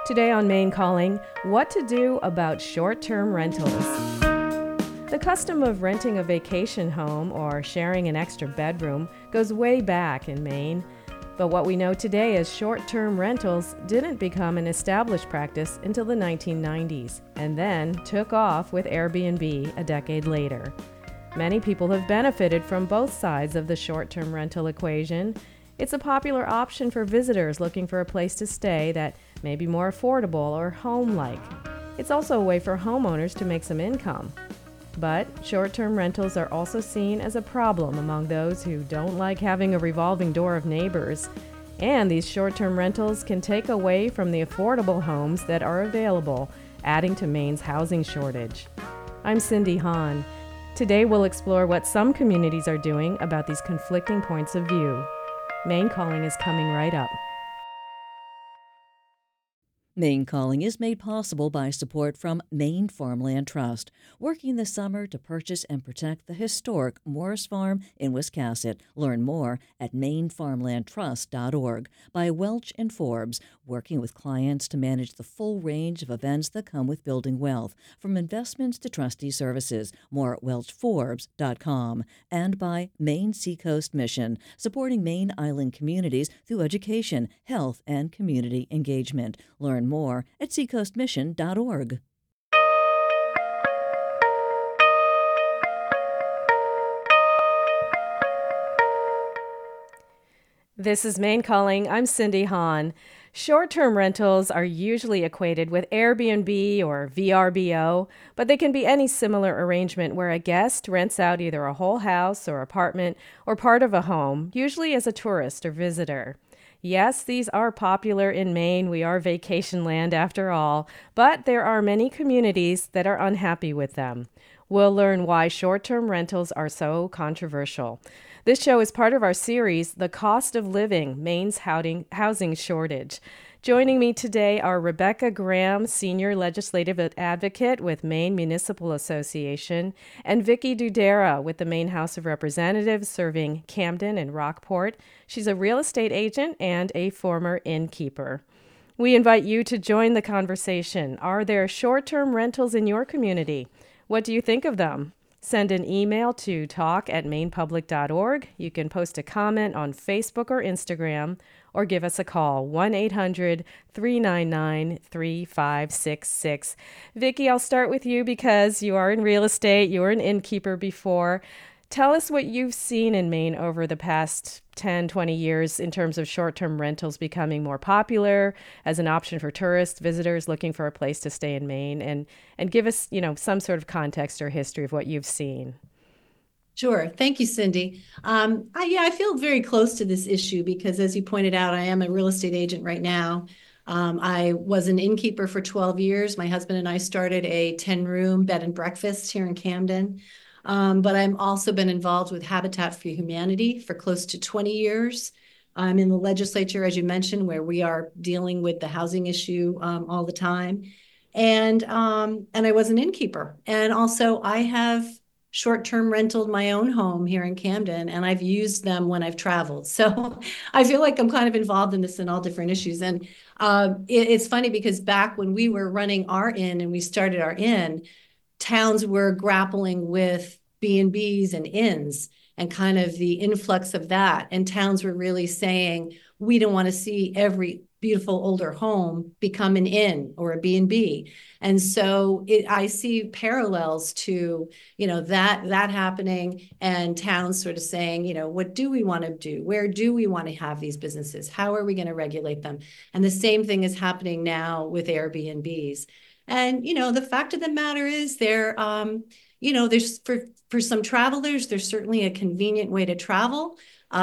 Today on Maine Calling, what to do about short-term rentals. The custom of renting a vacation home or sharing an extra bedroom goes way back in Maine. But what we know today as short-term rentals didn't become an established practice until the 1990s, and then took off with Airbnb a decade later. Many people have benefited from both sides of the short-term rental equation. It's a popular option for visitors looking for a place to stay that may be more affordable or home-like. It's also a way for homeowners to make some income. But short-term rentals are also seen as a problem among those who don't like having a revolving door of neighbors. And these short-term rentals can take away from the affordable homes that are available, adding to Maine's housing shortage. I'm Cindy Hahn. Today we'll explore what some communities are doing about these conflicting points of view. Maine Calling is coming right up. Maine Calling is made possible by support from Maine Farmland Trust, working this summer to purchase and protect the historic Morris Farm in Wiscasset. Learn more at mainefarmlandtrust.org. By Welch and Forbes, working with clients to manage the full range of events that come with building wealth, from investments to trustee services. More at welchforbes.com. And by Maine Seacoast Mission, supporting Maine Island communities through education, health, and community engagement. Learn more at seacoastmission.org. This is Maine Calling. I'm Cindy Hahn. Short-term rentals are usually equated with Airbnb or VRBO, but they can be any similar arrangement where a guest rents out either a whole house or apartment or part of a home, usually as a tourist or visitor. Yes, these are popular in Maine. We are vacation land after all, but there are many communities that are unhappy with them. We'll learn why short-term rentals are so controversial. This show is part of our series, The Cost of Living, Maine's Housing Shortage. Joining me today are Rebecca Graham, Senior Legislative Advocate with Maine Municipal Association, and Vicki Dudera with the Maine House of Representatives serving Camden and Rockport. She's a real estate agent and a former innkeeper. We invite you to join the conversation. Are there short-term rentals in your community? What do you think of them? Send an email to talk@mainepublic.org. You can post a comment on Facebook or Instagram, or give us a call, 1-800-399-3566. Vicki, I'll start with you because you are in real estate. You were an innkeeper before. Tell us what you've seen in Maine over the past 10, 20 years in terms of short-term rentals becoming more popular as an option for tourists, visitors looking for a place to stay in Maine, and give us, some sort of context or history of what you've seen. Sure. Thank you, Cindy. I feel very close to this issue because, as you pointed out, I am a real estate agent right now. I was an innkeeper for 12 years. My husband and I started a 10-room bed and breakfast here in Camden. But I've also been involved with Habitat for Humanity for close to 20 years. I'm in the legislature, as you mentioned, where we are dealing with the housing issue all the time. And I was an innkeeper. And also I have short-term rented my own home here in Camden, and I've used them when I've traveled. So I feel like I'm kind of involved in this in all different issues. And it's funny because back when we were running our inn and we started our inn, towns were grappling with B&Bs and inns and kind of the influx of that. And towns were really saying, we don't want to see every beautiful older home become an inn or a B&B. And so I see parallels to, that happening, and towns sort of saying, what do we want to do? Where do we want to have these businesses? How are we going to regulate them? And the same thing is happening now with Airbnbs. And, the fact of the matter is there's for some travelers, there's certainly a convenient way to travel.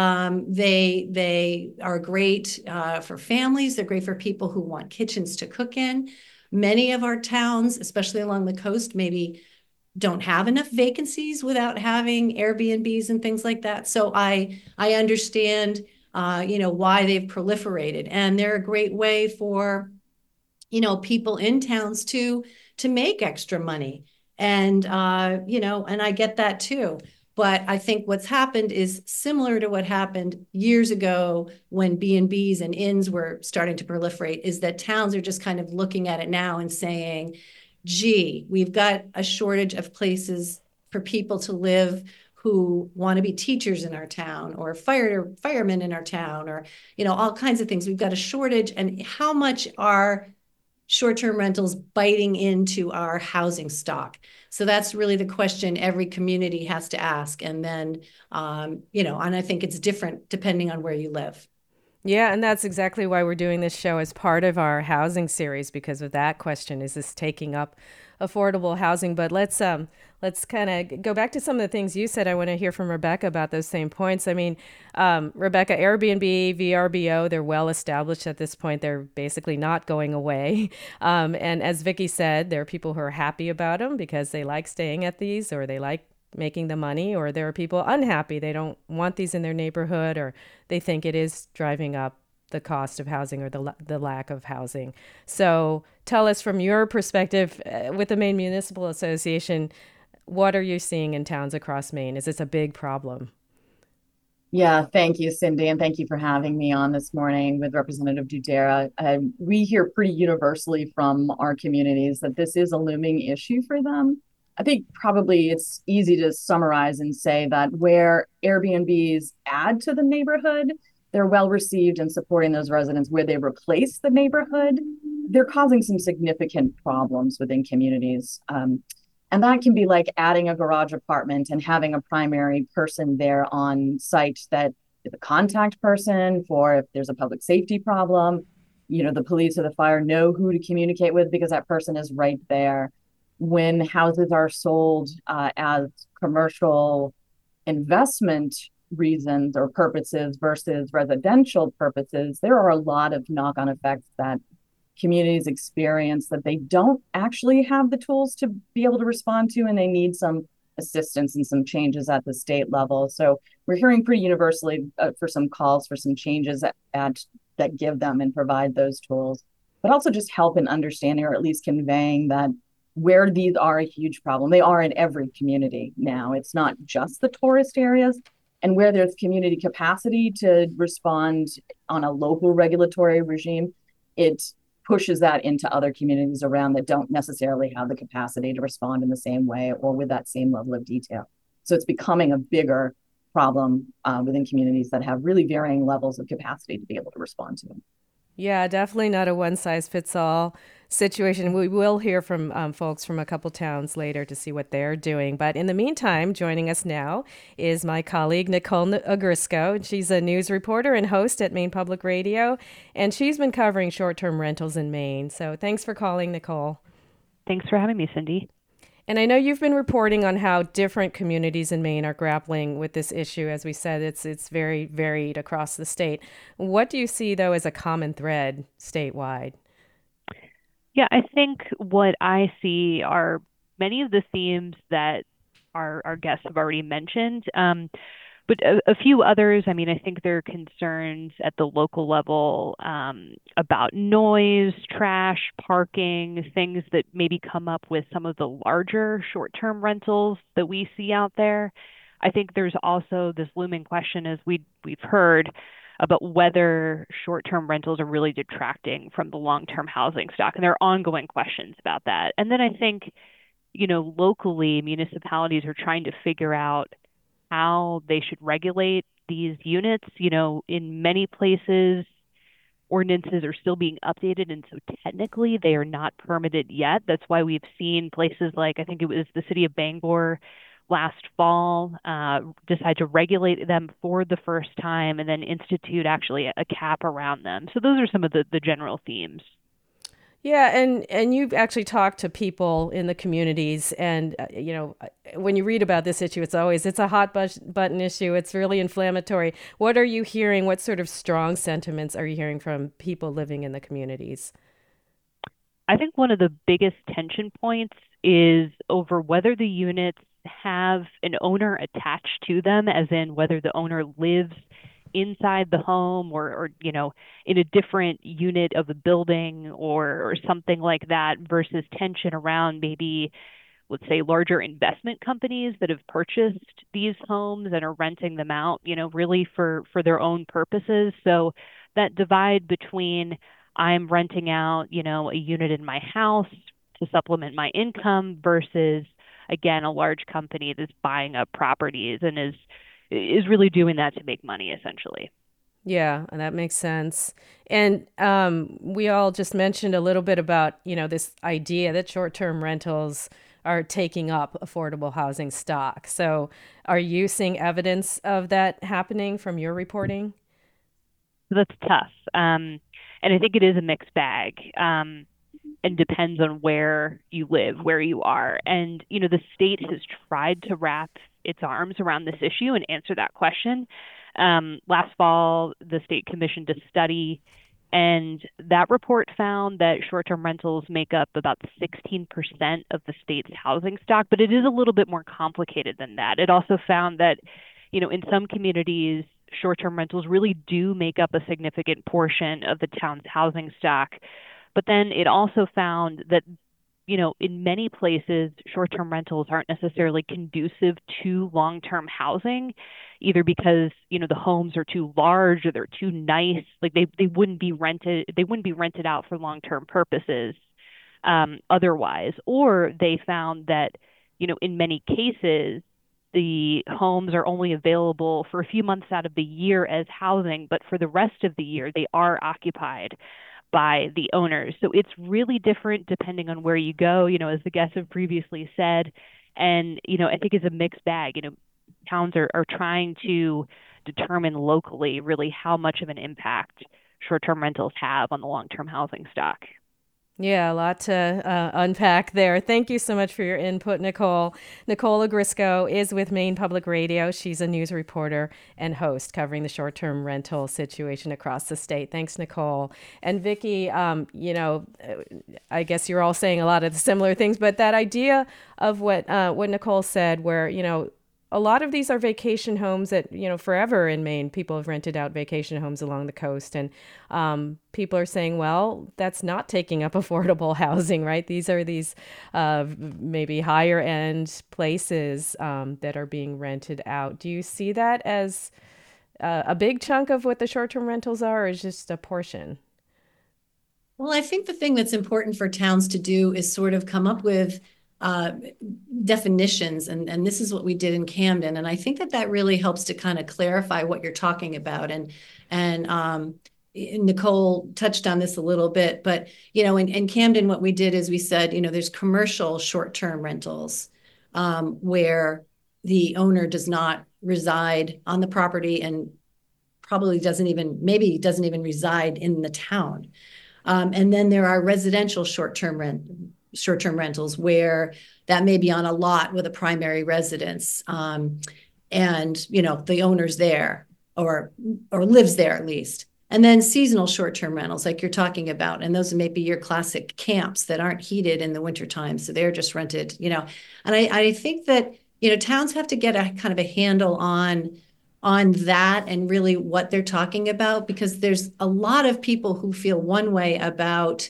They are great for families. They're great for people who want kitchens to cook in. Many of our towns, especially along the coast, maybe don't have enough vacancies without having Airbnbs and things like that. So I understand, why they've proliferated. And they're a great way for people in towns to make extra money. And, and I get that too. But I think what's happened is similar to what happened years ago when B&Bs and inns were starting to proliferate, is that towns are just kind of looking at it now and saying, gee, we've got a shortage of places for people to live who want to be teachers in our town, or firemen in our town, or all kinds of things. We've got a shortage, and how much are short-term rentals biting into our housing stock? So that's really the question every community has to ask. And then, and I think it's different depending on where you live. Yeah, and that's exactly why we're doing this show as part of our housing series, because of that question. Is this taking up affordable housing? But let's kind of go back to some of the things you said. I want to hear from Rebecca about those same points. I mean, Rebecca, Airbnb, VRBO, they're well established at this point. They're basically not going away. And as Vicky said, there are people who are happy about them because they like staying at these, or they like making the money, or there are people unhappy. They don't want these in their neighborhood, or they think it is driving up the cost of housing, or the lack of housing. So tell us from your perspective, with the Maine Municipal Association, what are you seeing in towns across Maine? Is this a big problem? Yeah, thank you, Cindy, and thank you for having me on this morning with Representative Dudera. We hear pretty universally from our communities that this is a looming issue for them. I think probably it's easy to summarize and say that where Airbnbs add to the neighborhood, they're well received in supporting those residents. Where they replace the neighborhood, they're causing some significant problems within communities. And that can be like adding a garage apartment and having a primary person there on site that is a contact person for if there's a public safety problem. The police or the fire know who to communicate with because that person is right there. When houses are sold as commercial investment reasons or purposes versus residential purposes, there are a lot of knock-on effects that communities experience that they don't actually have the tools to be able to respond to, and they need some assistance and some changes at the state level. So we're hearing pretty universally for some calls for some changes that give them and provide those tools, but also just help in understanding, or at least conveying, that where these are a huge problem, they are in every community now. It's not just the tourist areas. And where there's community capacity to respond on a local regulatory regime, it pushes that into other communities around that don't necessarily have the capacity to respond in the same way or with that same level of detail. So it's becoming a bigger problem within communities that have really varying levels of capacity to be able to respond to them. Yeah, definitely not a one size fits all situation. We will hear from folks from a couple towns later to see what they're doing. But in the meantime, joining us now is my colleague, Nicole Ogrysko. She's a news reporter and host at Maine Public Radio, and she's been covering short term rentals in Maine. So thanks for calling, Nicole. Thanks for having me, Cindy. And I know you've been reporting on how different communities in Maine are grappling with this issue. As we said, it's very varied across the state. What do you see, though, as a common thread statewide? Yeah, I think what I see are many of the themes that our guests have already mentioned. But a few others, I mean, I think there are concerns at the local level about noise, trash, parking, things that maybe come up with some of the larger short-term rentals that we see out there. I think there's also this looming question, as we've heard, about whether short-term rentals are really detracting from the long-term housing stock. And there are ongoing questions about that. And then I think, locally, municipalities are trying to figure out how they should regulate these units. In many places, ordinances are still being updated, and so technically they are not permitted yet. That's why we've seen places like, I think it was the city of Bangor last fall, decide to regulate them for the first time and then institute actually a cap around them. So those are some of the general themes. Yeah, and you've actually talked to people in the communities, and when you read about this issue, it's a hot button issue. It's really inflammatory. What are you hearing? What sort of strong sentiments are you hearing from people living in the communities? I think one of the biggest tension points is over whether the units have an owner attached to them, as in whether the owner lives inside the home or in a different unit of the building or something like that, versus tension around maybe let's say, larger investment companies that have purchased these homes and are renting them out, really for their own purposes. So that divide between I'm renting out, a unit in my house to supplement my income versus, again, a large company that's buying up properties and is really doing that to make money, essentially. Yeah, that makes sense. And we all just mentioned a little bit about, this idea that short-term rentals are taking up affordable housing stock. So are you seeing evidence of that happening from your reporting? That's tough. And I think it is a mixed bag. And depends on where you live, where you are. And, the state has tried to wrap its arms around this issue and answer that question. Last fall, the state commissioned a study, and that report found that short-term rentals make up about 16% of the state's housing stock, but it is a little bit more complicated than that. It also found that, in some communities, short-term rentals really do make up a significant portion of the town's housing stock. But then it also found that, in many places, short-term rentals aren't necessarily conducive to long-term housing, either because, the homes are too large or they're too nice. Like they wouldn't be rented out for long-term purposes, otherwise. Or they found that, in many cases, the homes are only available for a few months out of the year as housing, but for the rest of the year, they are occupied by the owners. So it's really different depending on where you go, as the guests have previously said. And, I think it's a mixed bag. Towns are trying to determine locally really how much of an impact short-term rentals have on the long-term housing stock. Yeah, a lot to unpack there. Thank you so much for your input, Nicole. Nicole Ogrysko is with Maine Public Radio. She's a news reporter and host covering the short-term rental situation across the state. Thanks, Nicole. And Vicki, I guess you're all saying a lot of the similar things, but that idea of what Nicole said, where, a lot of these are vacation homes that, forever in Maine, people have rented out vacation homes along the coast. And people are saying, well, that's not taking up affordable housing, right? These are maybe higher end places that are being rented out. Do you see that as a big chunk of what the short-term rentals are, or is just a portion? Well, I think the thing that's important for towns to do is sort of come up with definitions, and this is what we did in Camden, and I think that really helps to kind of clarify what you're talking about. And Nicole touched on this a little bit, but in Camden, what we did is we said, there's commercial short-term rentals where the owner does not reside on the property and probably doesn't even reside in the town. And then there are residential short-term rentals where that may be on a lot with a primary residence, and the owner's there or lives there at least. And then seasonal short-term rentals like you're talking about, and those may be your classic camps that aren't heated in the wintertime, so they're just rented. And I think that towns have to get a kind of a handle on that and really what they're talking about, because there's a lot of people who feel one way about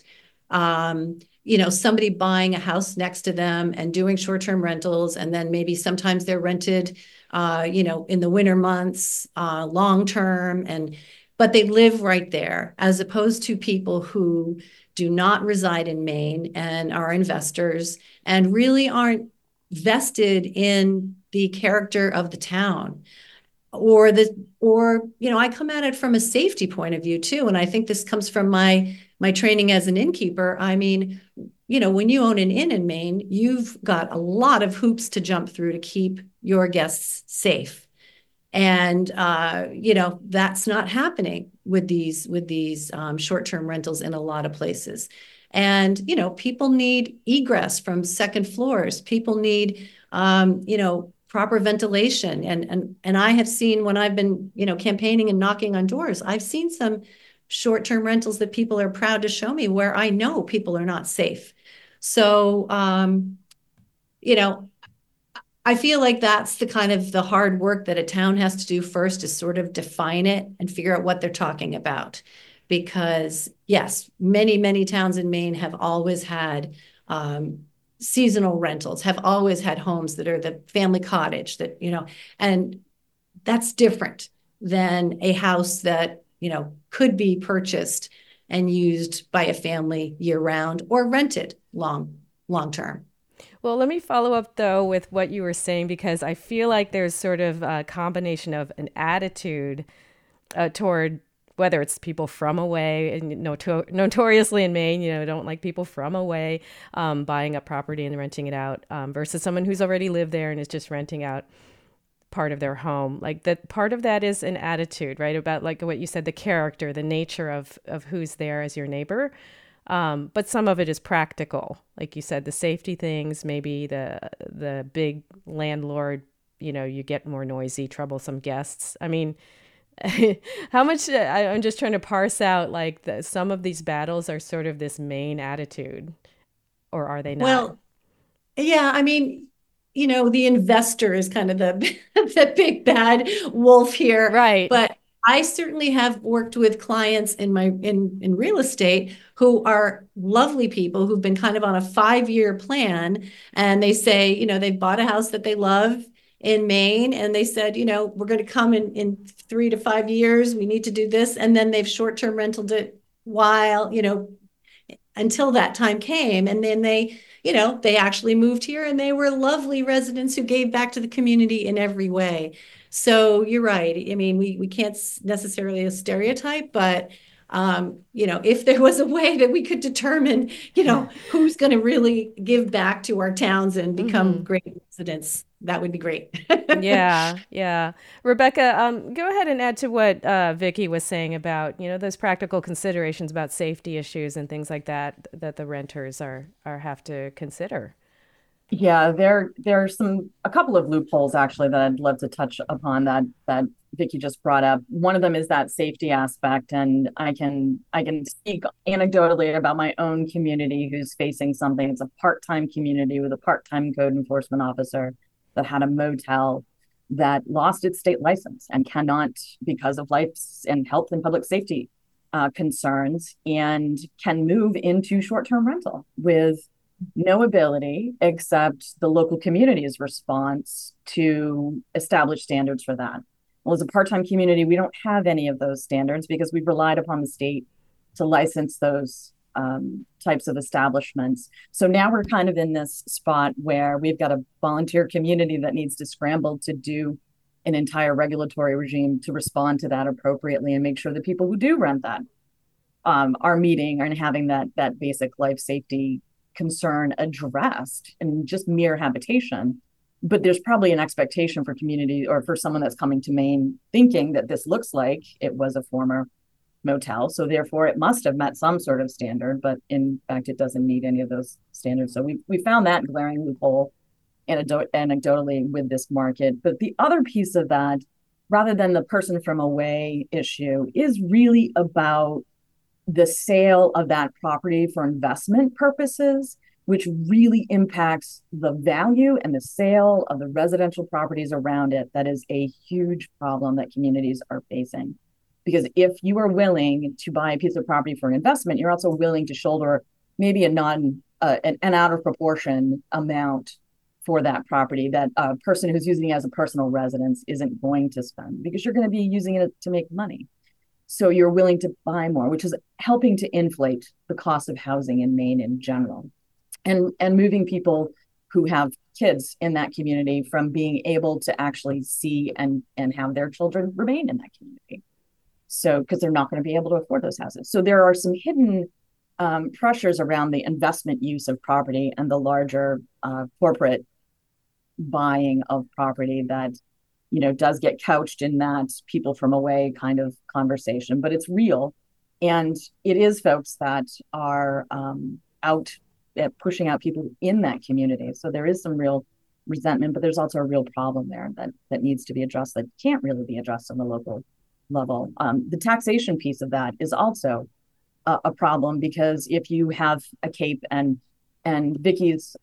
somebody buying a house next to them and doing short-term rentals, and then maybe sometimes they're rented, in the winter months, long-term, but they live right there, as opposed to people who do not reside in Maine and are investors and really aren't vested in the character of the town. Or I come at it from a safety point of view too, and I think this comes from my training as an innkeeper. I mean, when you own an inn in Maine, you've got a lot of hoops to jump through to keep your guests safe, and that's not happening with these short-term rentals in a lot of places. And people need egress from second floors. People need proper ventilation. And I have seen, when I've been, campaigning and knocking on doors, I've seen some short-term rentals that people are proud to show me where I know people are not safe. So, I feel like that's the kind of the hard work that a town has to do first, is sort of define it and figure out what they're talking about. Because yes, many, many towns in Maine have always had seasonal rentals, have always had homes that are the family cottage that, and that's different than a house that, could be purchased and used by a family year round or rented long term. Well, let me follow up though with what you were saying, because I feel like there's sort of a combination of an attitude toward whether it's people from away, and notoriously in Maine, don't like people from away buying up property and renting it out versus someone who's already lived there and is just renting out part of their home. Like that, part of that is an attitude, right? About like what you said, the character, the nature of who's there as your neighbor. But some of it is practical, like you said, the safety things, maybe the big landlord, you get more noisy, troublesome guests. I mean, how much I'm just trying to parse out like some of these battles are sort of this Maine attitude, or are they not? Well, yeah, I mean, the investor is kind of the the big bad wolf here. Right. But I certainly have worked with clients in real estate who are lovely people who've been kind of on a 5-year plan, and they say, they've bought a house that they love in Maine, and they said, we're going to come in 3 to 5 years. We need to do this, and then they've short-term rented it while, until that time came, and then they actually moved here, and they were lovely residents who gave back to the community in every way. So you're right. I mean, we can't necessarily stereotype, but if there was a way that we could determine, who's going to really give back to our towns and become great residents, that would be great. Yeah. Rebecca, go ahead and add to what Vicki was saying about, those practical considerations about safety issues and things like that the renters are have to consider. Yeah, there are a couple of loopholes actually that I'd love to touch upon that Vicki just brought up. One of them is that safety aspect, and I can speak anecdotally about my own community who's facing something. It's a part-time community with a part-time code enforcement officer that had a motel that lost its state license and cannot, because of life and health and public safety concerns, and can move into short-term rental with no ability except the local community's response to establish standards for that. Well, as a part-time community, we don't have any of those standards because we've relied upon the state to license those types of establishments. So now we're kind of in this spot where we've got a volunteer community that needs to scramble to do an entire regulatory regime to respond to that appropriately and make sure that people who do rent that are meeting and having that basic life safety concern addressed and just mere habitation. But there's probably an expectation for community or for someone that's coming to Maine thinking that this looks like it was a former motel. So therefore it must have met some sort of standard, but in fact, it doesn't meet any of those standards. So we found that glaring loophole anecdotally with this market. But the other piece of that, rather than the person from away issue, is really about the sale of that property for investment purposes, which really impacts the value and the sale of the residential properties around it. That is a huge problem that communities are facing. Because if you are willing to buy a piece of property for an investment, you're also willing to shoulder maybe an out of proportion amount for that property that a person who's using it as a personal residence isn't going to spend, because you're going to be using it to make money. So you're willing to buy more, which is helping to inflate the cost of housing in Maine in general, and moving people who have kids in that community from being able to actually see and have their children remain in that community. So, because they're not going to be able to afford those houses. So there are some hidden pressures around the investment use of property and the larger corporate buying of property that does get couched in that people from away kind of conversation, but it's real. And it is folks that are out pushing out people in that community. So there is some real resentment, but there's also a real problem there that needs to be addressed that can't really be addressed on the local level. The taxation piece of that is also a problem, because if you have a CAPE and Vicki's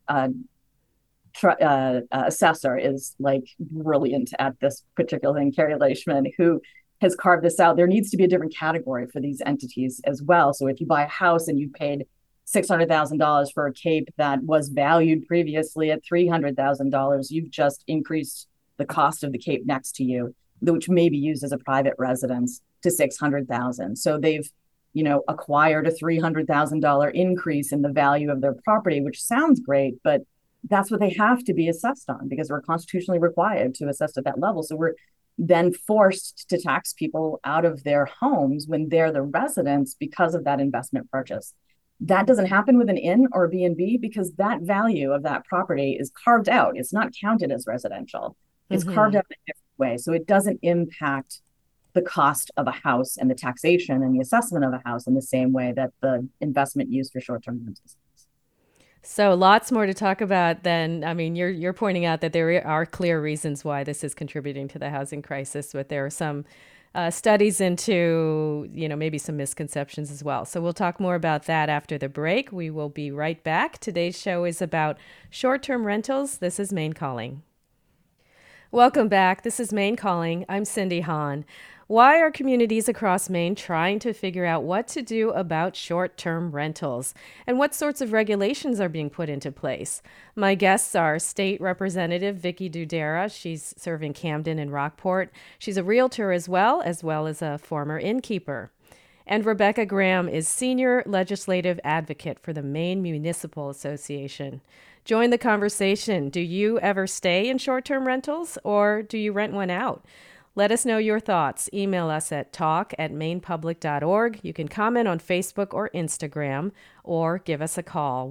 assessor is like brilliant at this particular thing, Carrie Leishman, who has carved this out. There needs to be a different category for these entities as well. So if you buy a house and you paid $600,000 for a cape that was valued previously at $300,000. You've just increased the cost of the cape next to you, which may be used as a private residence, to $600,000. So they've, acquired a $300,000 increase in the value of their property, which sounds great, but that's what they have to be assessed on because we're constitutionally required to assess at that level. So we're then forced to tax people out of their homes when they're the residents because of that investment purchase. That doesn't happen with an inn or a B&B because that value of that property is carved out. It's not counted as residential. It's carved out in a different way. So it doesn't impact the cost of a house and the taxation and the assessment of a house in the same way that the investment used for short-term rentals. So lots more to talk about then. I mean, you're pointing out that there are clear reasons why this is contributing to the housing crisis, but there are some studies into, maybe some misconceptions as well. So we'll talk more about that after the break. We will be right back. Today's show is about short-term rentals. This is Maine Calling. Welcome back. This is Maine Calling. I'm Cindy Hahn. Why are communities across Maine trying to figure out what to do about short-term rentals? And what sorts of regulations are being put into place? My guests are State Representative Vicky Dudera. She's serving Camden and Rockport. She's a realtor as well as a former innkeeper. And Rebecca Graham is Senior Legislative Advocate for the Maine Municipal Association. Join the conversation. Do you ever stay in short-term rentals or do you rent one out? Let us know your thoughts. Email us at talk@mainepublic.org. You can comment on Facebook or Instagram or give us a call,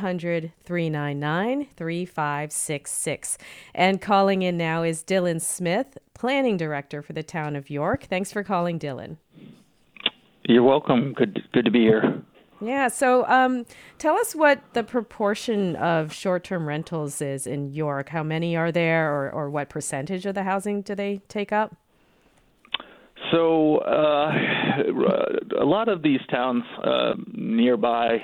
1-800-399-3566. And calling in now is Dylan Smith, Planning Director for the town of York. Thanks for calling, Dylan. You're welcome. Good to be here. Yeah, so tell us what the proportion of short-term rentals is in York. How many are there, or what percentage of the housing do they take up? So a lot of these towns nearby,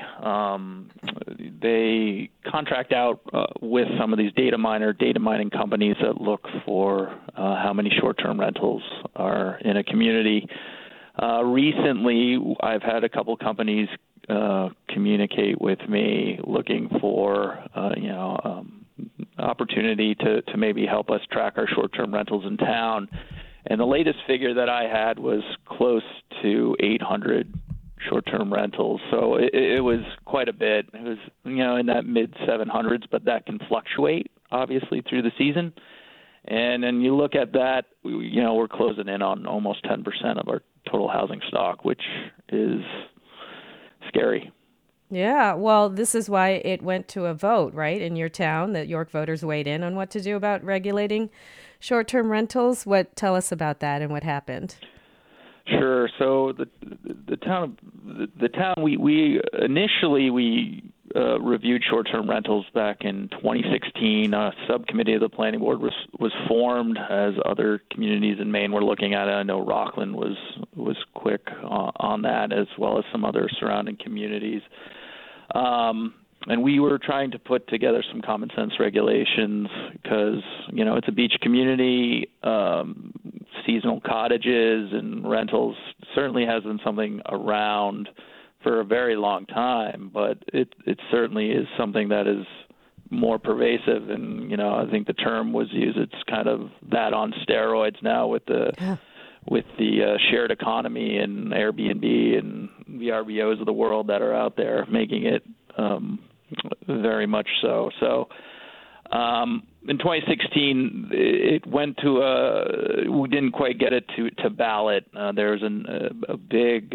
they contract out with some of these data mining companies that look for how many short-term rentals are in a community. Recently, I've had a couple companies communicate with me looking for, opportunity to maybe help us track our short-term rentals in town. And the latest figure that I had was close to 800 short-term rentals. So it was quite a bit. It was, in that mid-700s, but that can fluctuate, obviously, through the season. And then you look at that, we're closing in on almost 10% of our total housing stock, which is scary. Yeah, well, this is why it went to a vote, right, in your town, that York voters weighed in on what to do about regulating short-term rentals. Tell us about that and what happened. Sure. So the town we initially reviewed short-term rentals back in 2016. A subcommittee of the planning board was formed as other communities in Maine were looking at it. I know Rockland was quick on that, as well as some other surrounding communities. And we were trying to put together some common sense regulations because, it's a beach community. Seasonal cottages and rentals certainly has been something around for a very long time, but it certainly is something that is more pervasive. And, I think the term was used, it's kind of that on steroids now with the shared economy and Airbnb and VRBOs of the world that are out there, making it very much so. So in 2016, it went to we didn't quite get it to ballot. There was a big,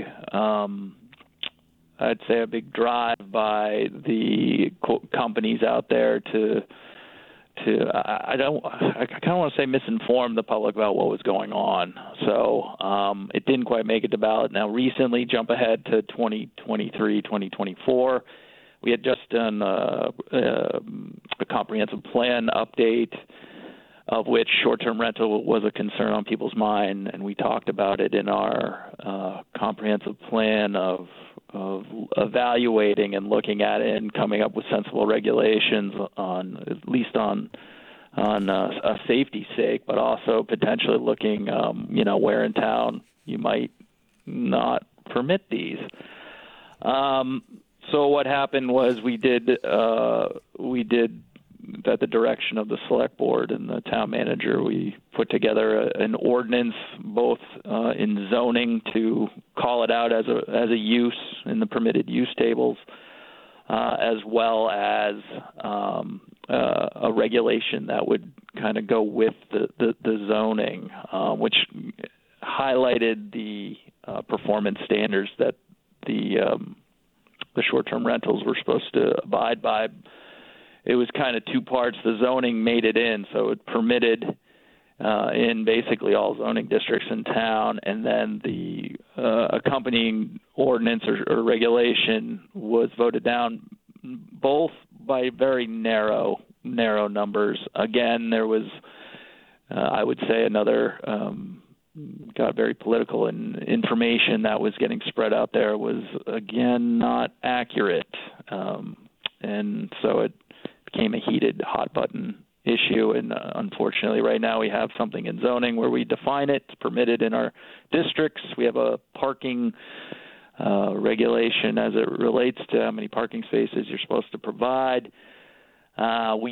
I'd say a big drive by the companies out there to I kind of want to say misinform the public about what was going on. So it didn't quite make it to ballot. Now, recently, jump ahead to 2023, 2024. We had just done a comprehensive plan update, of which short-term rental was a concern on people's mind, and we talked about it in our comprehensive plan of evaluating and looking at it and coming up with sensible regulations on at least on a safety sake, but also potentially looking, where in town you might not permit these. So what happened was we did at the direction of the select board and the town manager, we put together an ordinance, both in zoning to call it out as a use in the permitted use tables, as well as a regulation that would kind of go with the zoning, which highlighted the performance standards that the short-term rentals were supposed to abide by. It was kind of two parts. The zoning made it in, so it permitted in basically all zoning districts in town, and then the accompanying ordinance or regulation was voted down, both by very narrow numbers. Again, there was, I would say, another got very political, and information that was getting spread out there was, again, not accurate. And so it became a heated, hot-button issue. And unfortunately, right now we have something in zoning where we define it. It's permitted in our districts. We have a parking regulation as it relates to how many parking spaces you're supposed to provide. We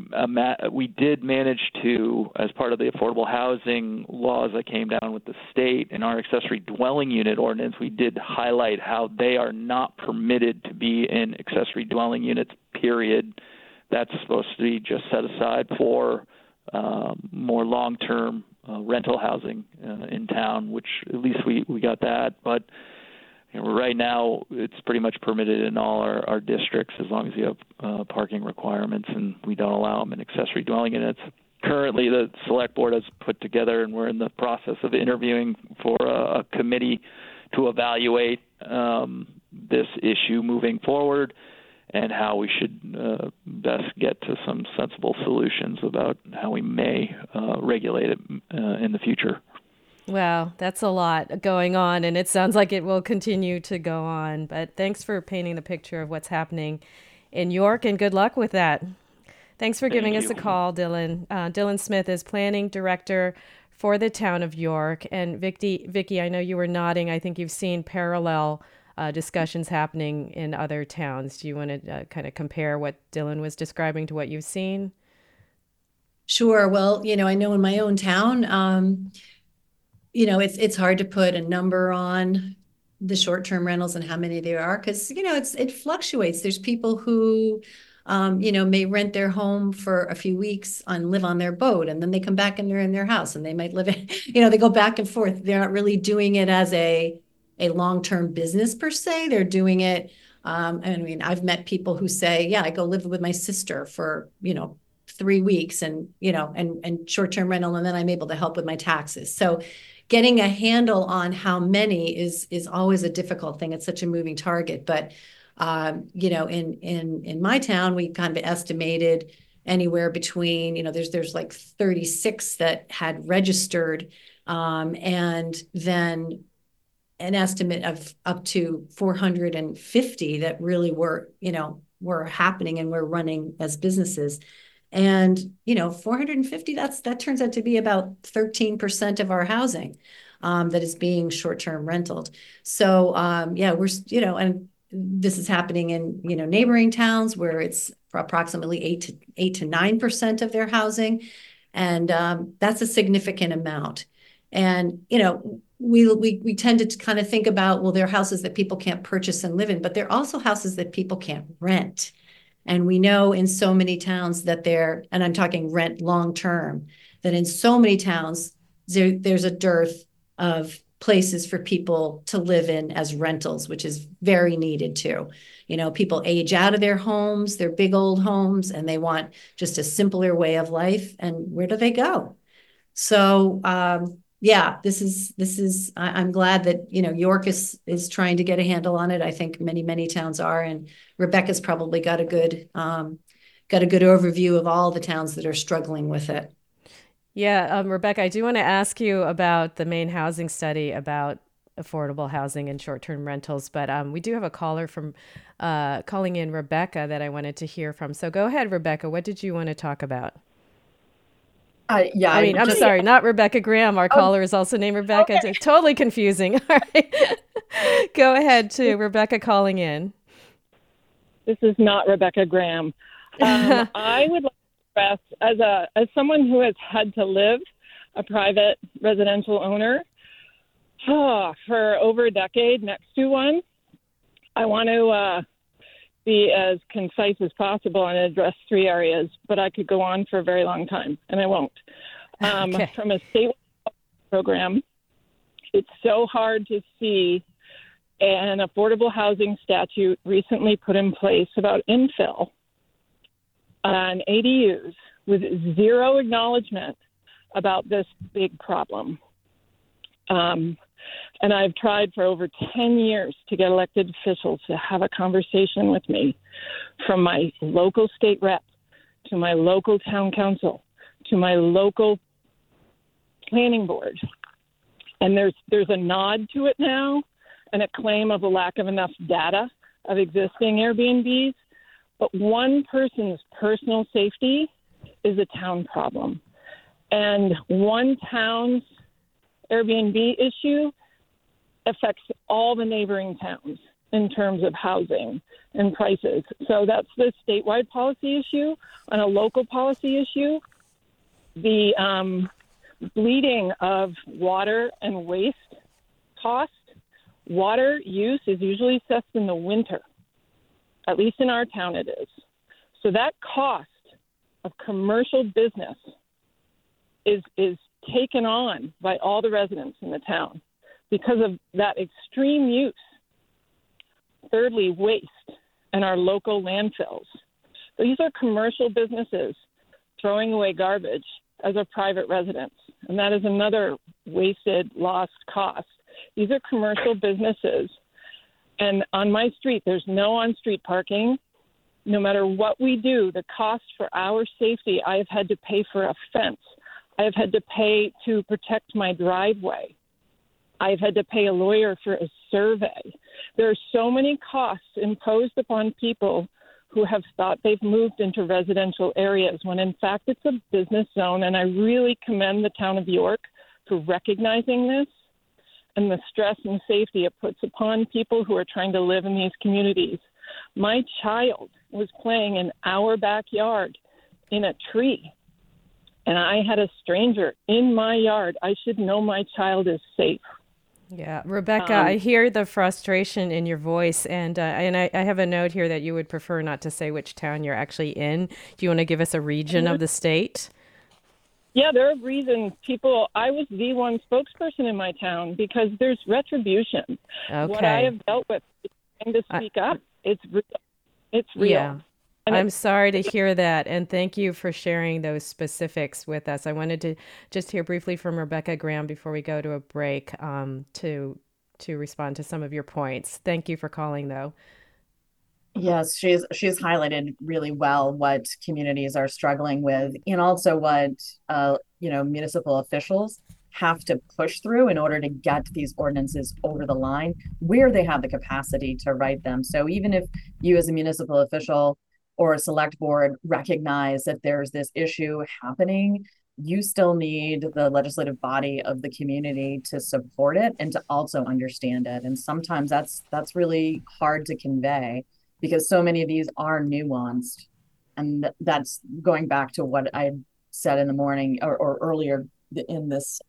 did manage to, as part of the affordable housing laws that came down with the state, in our accessory dwelling unit ordinance, we did highlight how they are not permitted to be in accessory dwelling units, period. That's supposed to be just set aside for more long-term rental housing in town, which at least we got that. But right now, it's pretty much permitted in all our districts as long as you have parking requirements, and we don't allow them in accessory dwelling units. Currently, the select board has put together, and we're in the process of interviewing for a committee to evaluate this issue moving forward and how we should best get to some sensible solutions about how we may regulate it in the future. Wow, that's a lot going on, and it sounds like it will continue to go on. But thanks for painting the picture of what's happening in York, and good luck with that. Thanks for giving us a call, Dylan. Dylan Smith is Planning Director for the town of York. And Vicki, I know you were nodding. I think you've seen parallel discussions happening in other towns. Do you want to kind of compare what Dylan was describing to what you've seen? Sure. Well, I know in my own town, it's hard to put a number on the short-term rentals and how many there are, because, it fluctuates. There's people who, may rent their home for a few weeks and live on their boat, and then they come back and they're in their house, and they might live in, they go back and forth. They're not really doing it as a long-term business per se. They're doing it. I've met people who say, yeah, I go live with my sister for, 3 weeks and short-term rental, and then I'm able to help with my taxes. So getting a handle on how many is always a difficult thing. It's such a moving target. But, in my town, we kind of estimated anywhere between, there's like 36 that had registered, and then an estimate of up to 450 that really were happening and were running as businesses. And, 450, that turns out to be about 13% of our housing that is being short-term rented. So, we're, and this is happening in, neighboring towns where it's approximately 8 to 9% of their housing. And that's a significant amount. And, we tend to kind of think about, well, there are houses that people can't purchase and live in, but there are also houses that people can't rent. And we know in so many towns that and I'm talking rent long-term, that in so many towns, there's a dearth of places for people to live in as rentals, which is very needed too. People age out of their homes, their big old homes, and they want just a simpler way of life. And where do they go? So, this is, I'm glad that, York is trying to get a handle on it. I think many, many towns are, and Rebecca's probably got a good overview of all the towns that are struggling with it. Yeah. Rebecca, I do want to ask you about the Maine housing study about affordable housing and short-term rentals, but we do have a caller from calling in, Rebecca, that I wanted to hear from. So go ahead, Rebecca. What did you want to talk about? I'm sorry, not Rebecca Graham. Our caller is also named Rebecca. Okay. Totally confusing. All right. Go ahead to Rebecca calling in. This is not Rebecca Graham. I would like to express, as someone who has had to live a private residential owner for over a decade next to one, I want to be as concise as possible and address 3 areas, but I could go on for a very long time, and I won't. Okay. From a state program, it's so hard to see an affordable housing statute recently put in place about infill on ADUs with zero acknowledgement about this big problem. And I've tried for over 10 years to get elected officials to have a conversation with me, from my local state rep to my local town council to my local planning board. And there's a nod to it now and a claim of a lack of enough data of existing Airbnbs. But one person's personal safety is a town problem. And one town's Airbnb issue affects all the neighboring towns in terms of housing and prices. So that's the statewide policy issue. On a local policy issue, the bleeding of water and waste cost. Water use is usually assessed in the winter. At least in our town it is. So that cost of commercial business is taken on by all the residents in the town because of that extreme use. Thirdly, waste and our local landfills. These are commercial businesses throwing away garbage as a private residence, and that is another wasted, lost cost. These are commercial businesses, and on my street, there's no on-street parking. No matter what we do, the cost for our safety, I have had to pay for a fence. I have had to pay to protect my driveway. I've had to pay a lawyer for a survey. There are so many costs imposed upon people who have thought they've moved into residential areas when in fact it's a business zone. And I really commend the town of York for recognizing this and the stress and safety it puts upon people who are trying to live in these communities. My child was playing in our backyard in a tree, and I had a stranger in my yard. I should know my child is safe. Yeah, Rebecca, I hear the frustration in your voice, and I have a note here that you would prefer not to say which town you're actually in. Do you want to give us a region of the state? Yeah, there are reasons I was the one spokesperson in my town because there's retribution. Okay. What I have dealt with is trying to speak up. It's real. It's real. Yeah. I'm sorry to hear that, and thank you for sharing those specifics with us. I wanted to just hear briefly from Rebecca Graham before we go to a break to respond to some of your points. Thank you for calling, though. Yes, she's highlighted really well what communities are struggling with, and also what municipal officials have to push through in order to get these ordinances over the line where they have the capacity to write them. So even if you as a municipal official or a select board recognize that there's this issue happening, you still need the legislative body of the community to support it and to also understand it. And sometimes that's really hard to convey because so many of these are nuanced. And that's going back to what I said in the morning or earlier in this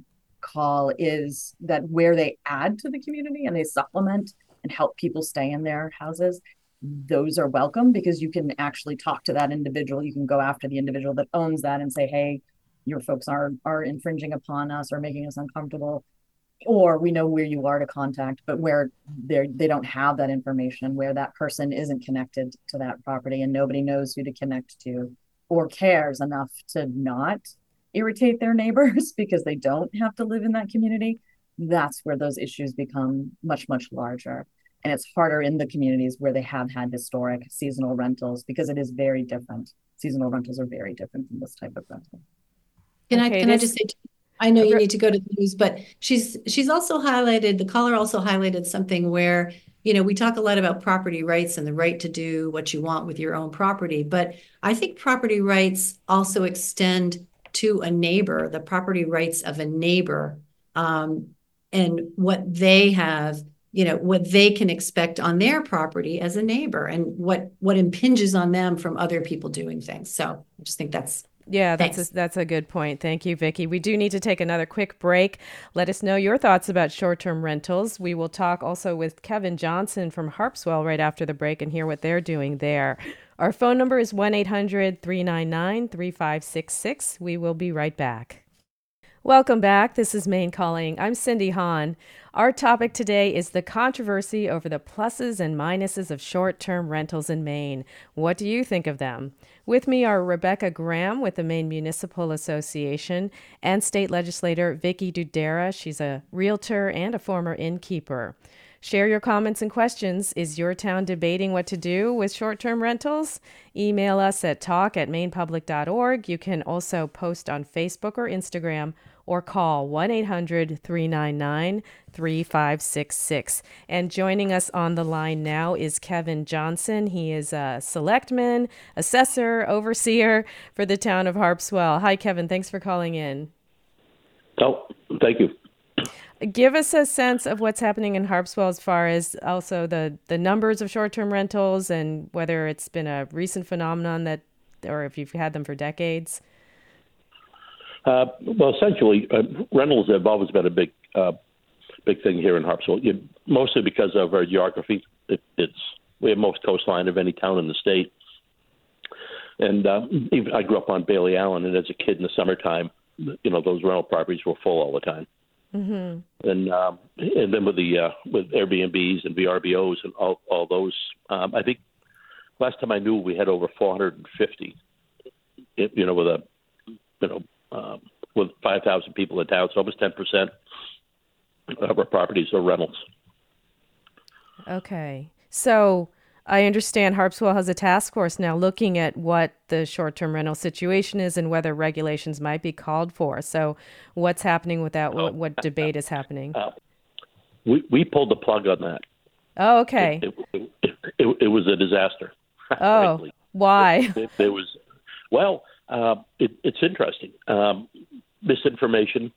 call, is that where they add to the community and they supplement and help people stay in their houses, those are welcome because you can actually talk to that individual. You can go after the individual that owns that and say, hey, your folks are infringing upon us or making us uncomfortable, or we know where you are to contact. But where they don't have that information, where that person isn't connected to that property and nobody knows who to connect to or cares enough to not irritate their neighbors because they don't have to live in that community, that's where those issues become much, much larger. And it's harder in the communities where they have had historic seasonal rentals because it is very different. Seasonal rentals are very different from this type of rental. Can I just say, I know you need to go to the news, but she's also highlighted, the caller also highlighted something where, we talk a lot about property rights and the right to do what you want with your own property. But I think property rights also extend to a neighbor, the property rights of a neighbor, and what they have what they can expect on their property as a neighbor and what impinges on them from other people doing things. So I just think that's Yeah, thanks. that's a good point. Thank you, Vicki. We do need to take another quick break. Let us know your thoughts about short-term rentals. We will talk also with Kevin Johnson from Harpswell right after the break and hear what they're doing there. Our phone number is 1-800-399-3566. We will be right back. Welcome back. This is Maine Calling. I'm Cindy Hahn. Our topic today is the controversy over the pluses and minuses of short-term rentals in Maine. What do you think of them? With me are Rebecca Graham with the Maine Municipal Association and State Legislator Vicki Dudera. She's a realtor and a former innkeeper. Share your comments and questions. Is your town debating what to do with short-term rentals? Email us at talk@mainepublic.org. You can also post on Facebook or Instagram or call 1-800-399-3566. And joining us on the line now is Kevin Johnson. He is a selectman, assessor, overseer for the town of Harpswell. Hi, Kevin. Thanks for calling in. Oh, thank you. Give us a sense of what's happening in Harpswell as far as also the numbers of short-term rentals and whether it's been a recent phenomenon or if you've had them for decades. Well, essentially, rentals have always been a big thing here in Harpswell, mostly because of our geography. We have most coastline of any town in the state. And even I grew up on Bailey Island, and as a kid in the summertime, those rental properties were full all the time. Mm-hmm. And then with Airbnbs and VRBOs and all those, I think last time I knew we had over 450. With 5,000 people in town, so almost 10% of our properties are rentals. Okay, so I understand Harpswell has a task force now looking at what the short-term rental situation is and whether regulations might be called for. So what's happening with that? What debate is happening? We pulled the plug on that. Oh, okay. It was a disaster. Oh, frankly. Why? It's interesting. Misinformation.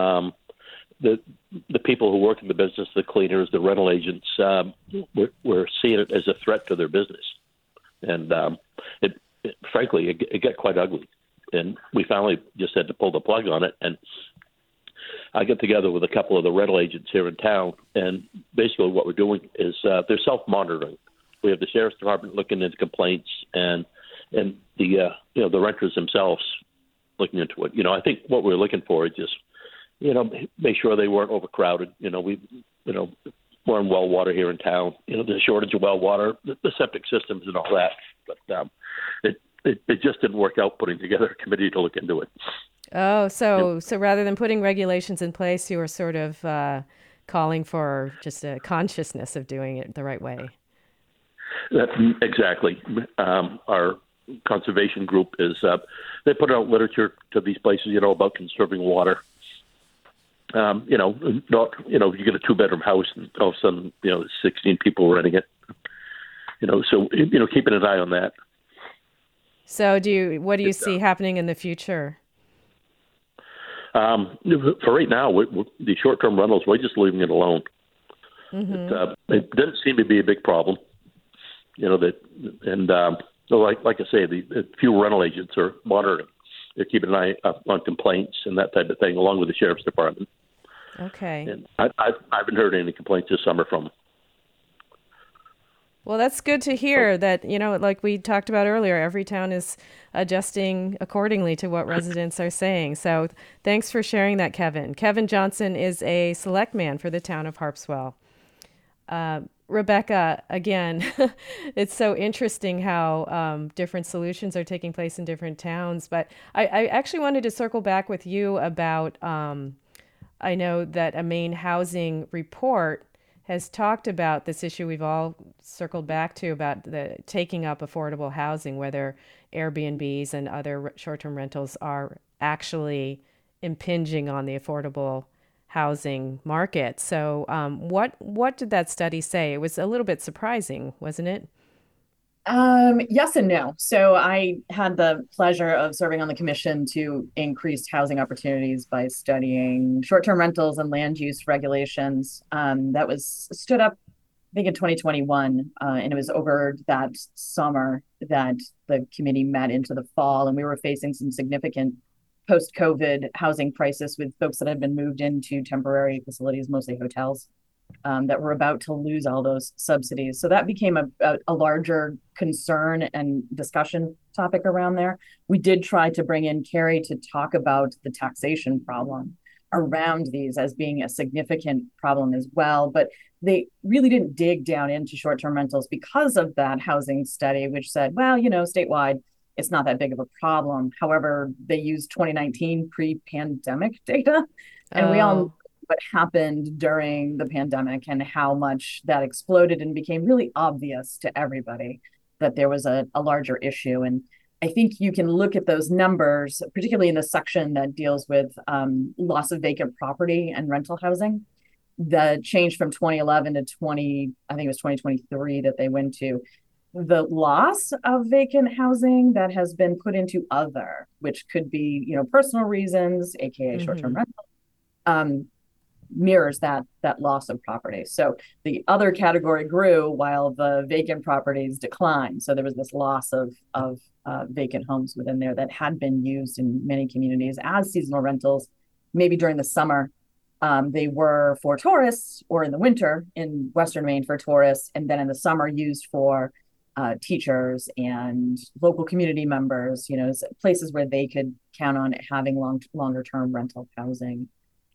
The people who work in the business, the cleaners, the rental agents, were seeing it as a threat to their business, and frankly, it got quite ugly. And we finally just had to pull the plug on it. And I got together with a couple of the rental agents here in town, and basically what we're doing is they're self-monitoring. We have the sheriff's department looking into complaints, and the renters themselves looking into it. I think what we're looking for is just make sure they weren't overcrowded. We're in well water here in town. The shortage of well water, the septic systems, and all that. But it just didn't work out putting together a committee to look into it. Oh, so rather than putting regulations in place, you were sort of calling for just a consciousness of doing it the right way. Exactly. Our conservation group is they put out literature to these places, about conserving water. You get a 2-bedroom house and all of a sudden, 16 people renting it. So keeping an eye on that. So what do you see happening in the future? For right now, the short-term rentals, we're just leaving it alone. Mm-hmm. It doesn't seem to be a big problem. Like I say, the few rental agents are monitoring. They're keeping an eye on complaints and that type of thing, along with the sheriff's department. Okay. And I haven't heard any complaints this summer from them. Well, that's good to hear that, like we talked about earlier, every town is adjusting accordingly to what residents are saying. So thanks for sharing that, Kevin. Kevin Johnson is a selectman for the town of Harpswell. Rebecca, again, it's so interesting how different solutions are taking place in different towns. But I actually wanted to circle back with you about, I know that a Maine housing report has talked about this issue we've all circled back to about the taking up affordable housing, whether Airbnbs and other short-term rentals are actually impinging on the affordable housing market. So what did that study say? It was a little bit surprising, wasn't it? Yes and no. So I had the pleasure of serving on the commission to increase housing opportunities by studying short-term rentals and land use regulations. That was stood up, I think, in 2021, and it was over that summer that the committee met into the fall, and we were facing some significant post-COVID housing crisis with folks that had been moved into temporary facilities, mostly hotels, that were about to lose all those subsidies. So that became a larger concern and discussion topic around there. We did try to bring in Carrie to talk about the taxation problem around these as being a significant problem as well. But they really didn't dig down into short-term rentals because of that housing study, which said, well, statewide, it's not that big of a problem. However, they used 2019 pre-pandemic data, and we all know what happened during the pandemic and how much that exploded and became really obvious to everybody that there was a larger issue. And I think you can look at those numbers, particularly in the section that deals with loss of vacant property and rental housing. The change from 2011 to I think it was 2023 that they went to, the loss of vacant housing that has been put into other, which could be, personal reasons, aka short-term rental, mirrors that loss of property. So the other category grew while the vacant properties declined. So there was this loss of vacant homes within there that had been used in many communities as seasonal rentals, maybe during the summer. They were for tourists, or in the winter in Western Maine for tourists, and then in the summer used for teachers and local community members, places where they could count on having longer term rental housing.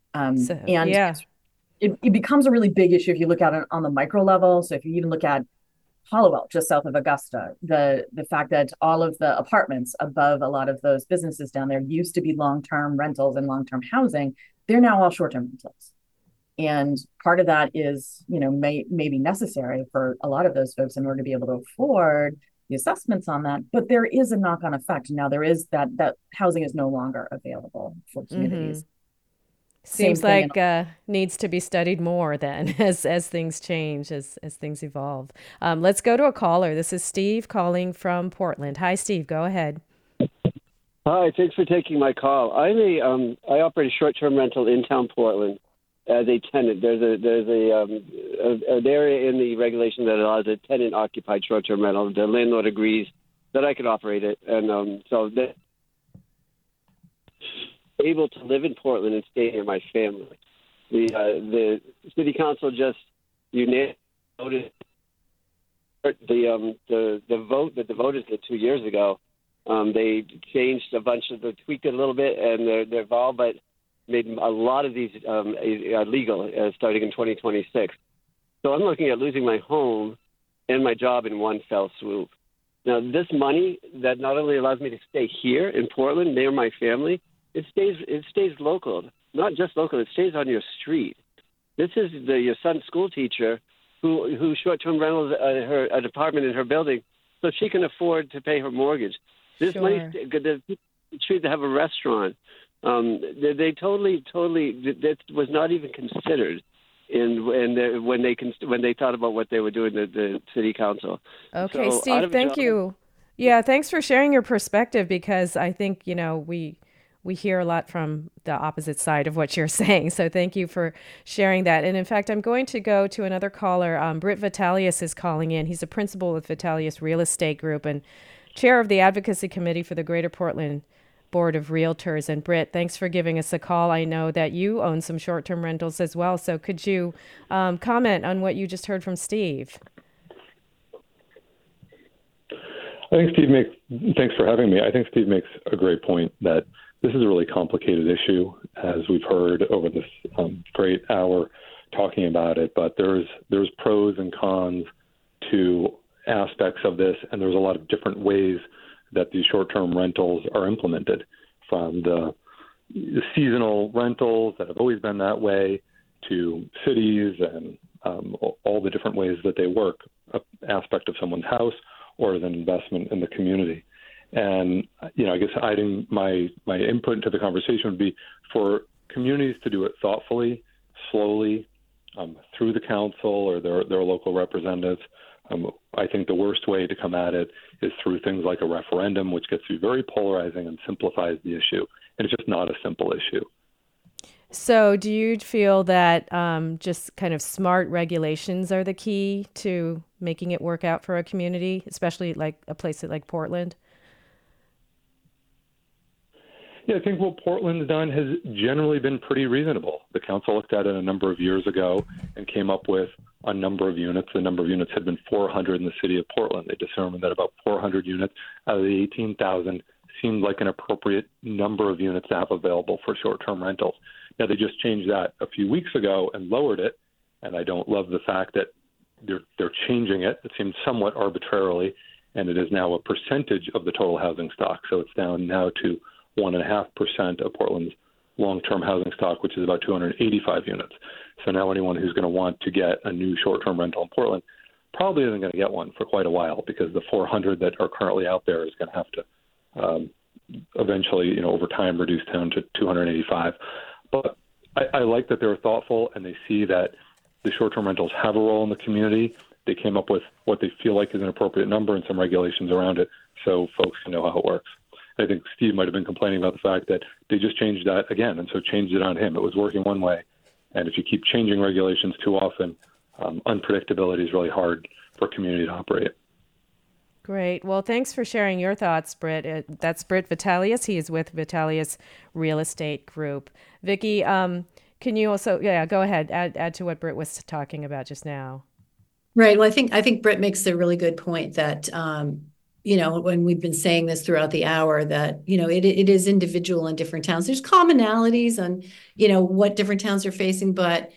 It becomes a really big issue if you look at it on the micro level. So if you even look at Hollowell, just south of Augusta, the fact that all of the apartments above a lot of those businesses down there used to be long-term rentals and long-term housing, they're now all short-term rentals. And part of that is, may be necessary for a lot of those folks in order to be able to afford the assessments on that. But there is a knock-on effect. Now there is that housing is no longer available for communities. Seems like needs to be studied more then as things change, as things evolve. Let's go to a caller. This is Steve calling from Portland. Hi, Steve. Go ahead. Hi. Thanks for taking my call. I operate a short-term rental in town Portland as a tenant. There's an area in the regulation that allows a tenant-occupied short-term rental. The landlord agrees that I could operate it, and so they're able to live in Portland and stay near my family. The city council just unanimously voted the vote that the voters did 2 years ago. They changed a bunch of tweaked it a little bit, and they've all but made a lot of these legal starting in 2026. So I'm looking at losing my home and my job in one fell swoop. Now, this money that not only allows me to stay here in Portland near my family, it stays local. Not just local, it stays on your street. This is your son's school teacher who short-term rentals an apartment in her building so she can afford to pay her mortgage. This money, the street to have a restaurant. They totally that was not even considered when they thought about what they were doing, the city council. Okay, so, Steve, thank you. Yeah, thanks for sharing your perspective, because I think we hear a lot from the opposite side of what you're saying. So thank you for sharing that. And in fact, I'm going to go to another caller. Britt Vitalius is calling in. He's a principal with Vitalius Real Estate Group and chair of the Advocacy Committee for the Greater Portland Board of Realtors. And Britt, thanks for giving us a call. I know that you own some short-term rentals as well. So could you comment on what you just heard from Steve? Thanks for having me. I think Steve makes a great point that this is a really complicated issue, as we've heard over this great hour talking about it. But there's pros and cons to aspects of this, and there's a lot of different ways that these short-term rentals are implemented, from the seasonal rentals that have always been that way to cities and all the different ways that they work, an aspect of someone's house or as an investment in the community. And, I guess my input into the conversation would be for communities to do it thoughtfully, slowly, through the council or their local representatives, I think the worst way to come at it is through things like a referendum, which gets to be very polarizing and simplifies the issue. And it's just not a simple issue. So do you feel that just kind of smart regulations are the key to making it work out for a community, especially like a place like Portland? Yeah, I think what Portland's done has generally been pretty reasonable. The council looked at it a number of years ago and came up with a number of units. The number of units had been 400 in the city of Portland. They determined that about 400 units out of the 18,000 seemed like an appropriate number of units to have available for short-term rentals. Now, they just changed that a few weeks ago and lowered it, and I don't love the fact that they're changing it. It seems somewhat arbitrarily, and it is now a percentage of the total housing stock. So it's down now to 1.5% of Portland's long-term housing stock, which is about 285 units. So now anyone who's going to want to get a new short-term rental in Portland probably isn't going to get one for quite a while, because the 400 that are currently out there is going to have to eventually, over time, reduce down to 285. But I like that they're thoughtful and they see that the short-term rentals have a role in the community. They came up with what they feel like is an appropriate number and some regulations around it so folks can know how it works. I think Steve might have been complaining about the fact that they just changed that again, and so changed it on him. It was working one way, and if you keep changing regulations too often, unpredictability is really hard for a community to operate. Great. Well, thanks for sharing your thoughts, Britt. That's Britt Vitalius. He is with Vitalius Real Estate Group. Vicki, can you also, go ahead, add to what Britt was talking about just now. Right. Well, I think Britt makes a really good point that, when we've been saying this throughout the hour, that, it is individual in different towns. There's commonalities on, what different towns are facing, but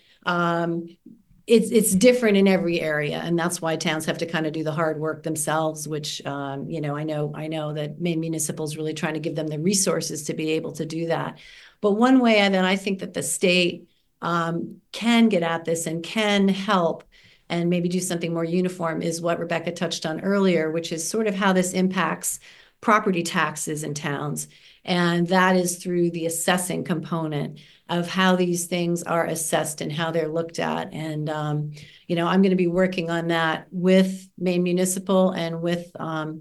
it's different in every area. And that's why towns have to kind of do the hard work themselves, which, I know that Maine Municipal is really trying to give them the resources to be able to do that. But one way that I think that the state can get at this and can help and maybe do something more uniform is what Rebecca touched on earlier, which is sort of how this impacts property taxes in towns. And that is through the assessing component of how these things are assessed and how they're looked at. And, I'm going to be working on that with Maine Municipal and with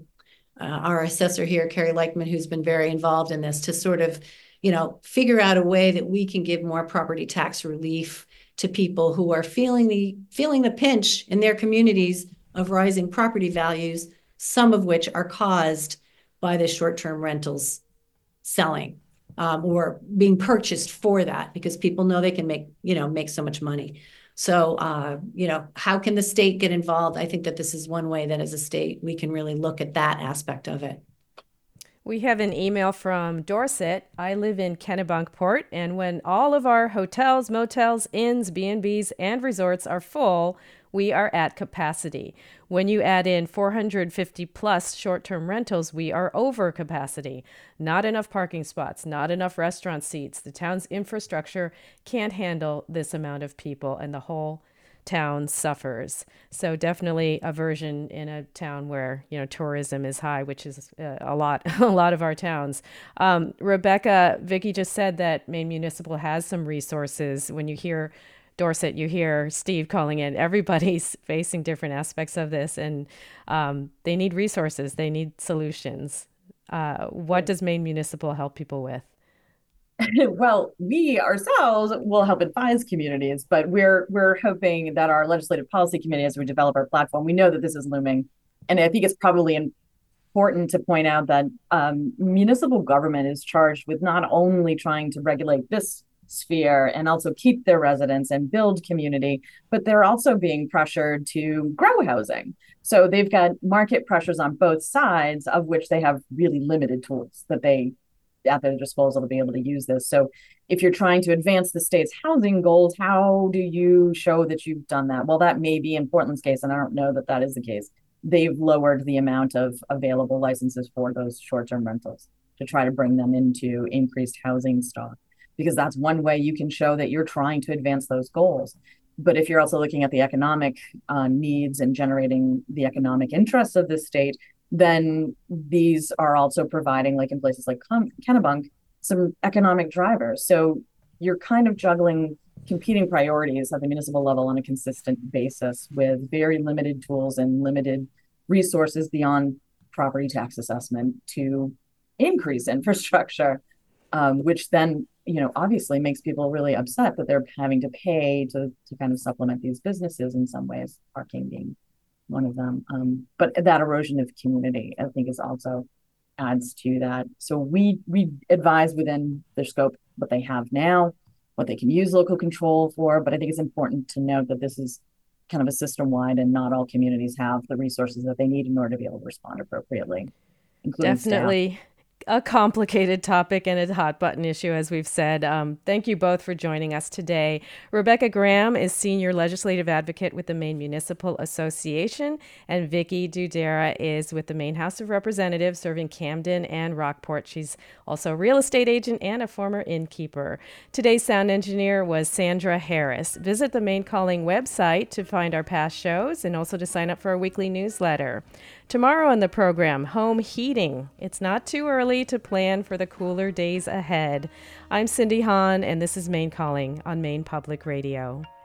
our assessor here, Carrie Leichman, who's been very involved in this, to sort of, figure out a way that we can give more property tax relief to people who are feeling the pinch in their communities of rising property values, some of which are caused by the short-term rentals selling or being purchased for that, because people know they can make so much money. So, how can the state get involved? I think that this is one way that as a state, we can really look at that aspect of it. We have an email from Dorset. I live in Kennebunkport, and when all of our hotels, motels, inns, B&Bs, and resorts are full, we are at capacity. When you add in 450 plus short-term rentals, we are over capacity. Not enough parking spots, not enough restaurant seats. The town's infrastructure can't handle this amount of people, and the whole town suffers. So definitely aversion in a town where, tourism is high, which is a lot of our towns. Rebecca, Vicki just said that Maine Municipal has some resources. When you hear Dorset, you hear Steve calling in. Everybody's facing different aspects of this, and they need resources. They need solutions. What does Maine Municipal help people with? Well, we ourselves will help advise communities, but we're hoping that our legislative policy committee, as we develop our platform, we know that this is looming. And I think it's probably important to point out that municipal government is charged with not only trying to regulate this sphere and also keep their residents and build community, but they're also being pressured to grow housing. So they've got market pressures on both sides, of which they have really limited tools that they at their disposal to be able to use this. So if you're trying to advance the state's housing goals, how do you show that you've done that? Well, that may be in Portland's case, and I don't know that that is the case. They've lowered the amount of available licenses for those short-term rentals to try to bring them into increased housing stock, because that's one way you can show that you're trying to advance those goals. But if you're also looking at the economic needs and generating the economic interests of the state, then these are also providing, like in places like Kennebunk, some economic drivers. So you're kind of juggling competing priorities at the municipal level on a consistent basis with very limited tools and limited resources beyond property tax assessment to increase infrastructure, which then, obviously makes people really upset that they're having to pay to kind of supplement these businesses in some ways, parking being one of them. But that erosion of community, I think, is also adds to that. So we advise within their scope what they have now, what they can use local control for. But I think it's important to note that this is kind of a system-wide, and not all communities have the resources that they need in order to be able to respond appropriately, including Definitely staff. a complicated topic and a hot button issue, as we've said. Thank you both for joining us today. Rebecca Graham is Senior Legislative Advocate with the Maine Municipal Association, and Vicki Dudera is with the Maine House of Representatives, serving Camden and Rockport. She's also a real estate agent and a former innkeeper. Today's sound engineer was Sandra Harris. Visit the Maine Calling website to find our past shows and also to sign up for our weekly newsletter. Tomorrow on the program, home heating. It's not too early to plan for the cooler days ahead. I'm Cindy Hahn, and this is Maine Calling on Maine Public Radio.